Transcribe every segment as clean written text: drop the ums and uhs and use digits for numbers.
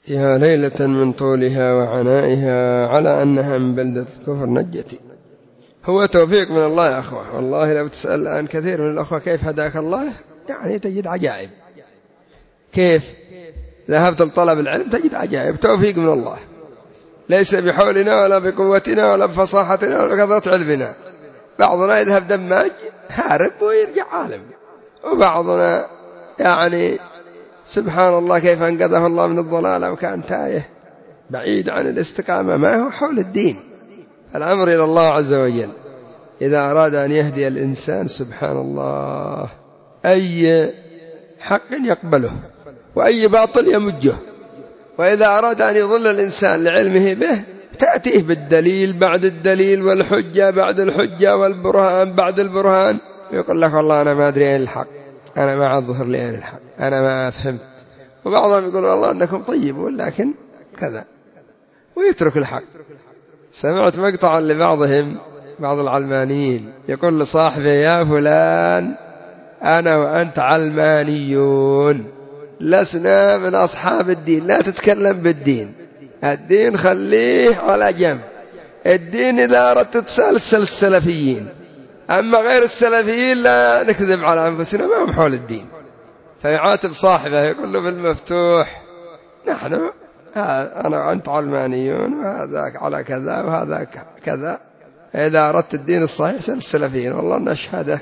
يا ليلة من طولها وعنائها على أنها من بلدة الكفر نجتي. هو توفيق من الله يا أخوة. والله لو تسأل الآن كثير من الأخوة كيف هداك الله، يعني تجد عجائب. كيف ذهبت لطلب العلم تجد عجائب، توفيق من الله، ليس بحولنا ولا بقوتنا ولا بفصاحتنا ولا بكثرة علمنا. بعضنا يذهب دماج هارب ويرجع عالم، وبعضنا يعني سبحان الله كيف أنقذه الله من الضلال وكان تايه بعيد عن الاستقامة. ما هو حول الدين، الأمر إلى الله عز وجل. إذا أراد أن يهدي الإنسان سبحان الله أي حق يقبله وأي باطل يمجه، وإذا أراد أن يضل الإنسان لعلمه به تأتيه بالدليل بعد الدليل والحجة بعد الحجة والبرهان بعد البرهان، يقول لك والله أنا ما أدري أين الحق، أنا ما أظهر لي أين الحق، أنا ما فهمت. وبعضهم يقول والله أنكم طيبون لكن كذا، ويترك الحق. سمعت مقطعا لبعضهم بعض العلمانيين يقول لصاحبه يا فلان أنا وأنت علمانيون، لسنا من أصحاب الدين، لا تتكلم بالدين، الدين خليه على جنب، الدين إذا أردت تسلسل السلفيين، أما غير السلفيين لا نكذب على أنفسنا، ما هم حول الدين. فيعاتب صاحبه يقول له بالمفتوح نحن أنا وأنت علمانيون وهذاك على كذا وهذا كذا، إذا أردت الدين الصحيح سل السلفيين، والله أن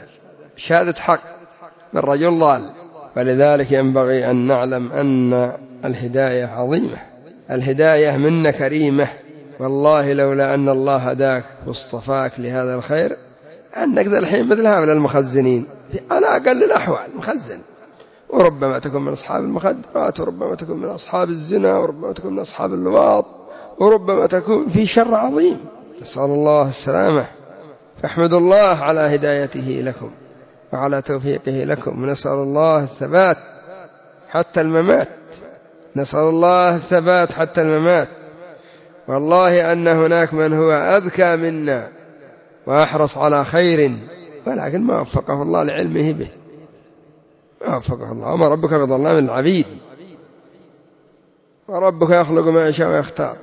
شهادة حق من رجل ضال. فلذلك ينبغي أن نعلم أن الهداية عظيمة، الهداية منة كريمة. والله لولا أن الله هداك واصطفاك لهذا الخير أنك ذا الحين مثل هؤلاء المخزنين على أقل الأحوال مخزن، وربما تكون من أصحاب المخدرات، وربما تكون من أصحاب الزنا، وربما تكون من أصحاب اللواط، وربما تكون في شر عظيم، نسأل الله السلامة. فاحمدوا الله على هدايته لكم وعلى توفيقه لكم، ونسأل الله الثبات حتى الممات، نسأل الله الثبات حتى الممات. والله أن هناك من هو أذكى منا وأحرص على خير ولكن ما وفقه الله لعلمه به، ما وفقه الله. وما ربك بظلام للعبيد، وربك يخلق ما يشاء ويختار.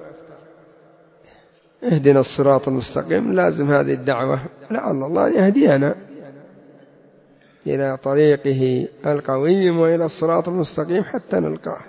اهدنا الصراط المستقيم، لازم هذه الدعوة لعل الله أن يهدينا إلى طريقه القويم وإلى الصراط المستقيم حتى نلقاه،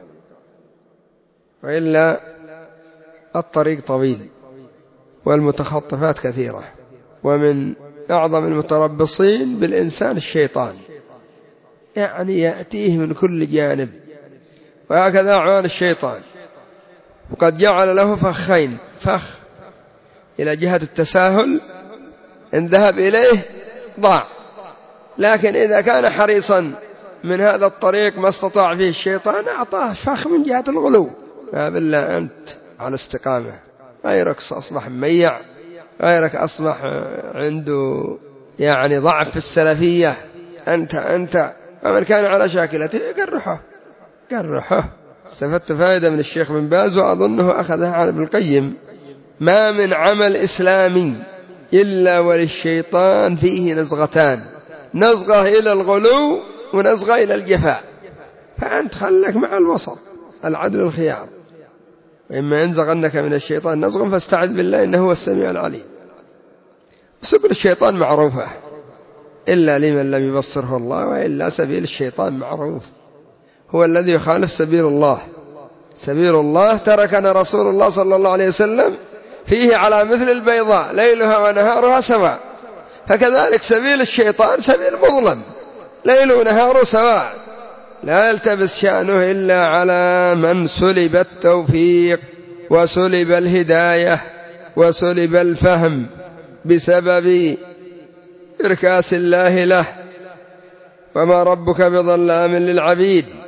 وإلا الطريق طويل والمتخطفات كثيرة، ومن أعظم المتربصين بالإنسان الشيطان، يعني يأتيه من كل جانب، وهكذا أعوان الشيطان. وقد جعل له فخين، فخ إلى جهة التساهل إن ذهب إليه ضاع، لكن إذا كان حريصا من هذا الطريق ما استطاع فيه الشيطان أعطاه فخ من جهة الغلو. ما بالله أنت على استقامة، غيرك أصبح مميع، غيرك أصبح عنده يعني ضعف في السلفية، أنت ومن كان على شاكلته قرحه. استفدت فائدة من الشيخ بن باز وأظنه أخذها عن ابن القيم: ما من عمل إسلامي إلا وللشيطان فيه نزغتان، نزغة إلى الغلو ونزغة إلى الجفاء، فأنت خلك مع الوسط العدل الخيار، وإما ينزغنك من الشيطان نزغ فاستعذ بالله إنه هو السميع العليم. سبل الشيطان معروفة إلا لمن لم يبصره الله، وإلا سبيل الشيطان معروف، هو الذي يخالف سبيل الله. سبيل الله تركنا رسول الله صلى الله عليه وسلم فيه على مثل البيضاء ليلها ونهارها سواء، فكذلك سبيل الشيطان سبيل مظلم ليل ونهاره سواء، لا يلتبس شأنه إلا على من سلب التوفيق وسلب الهداية وسلب الفهم بسبب إركاس الله له. وما ربك بظلام للعبيد.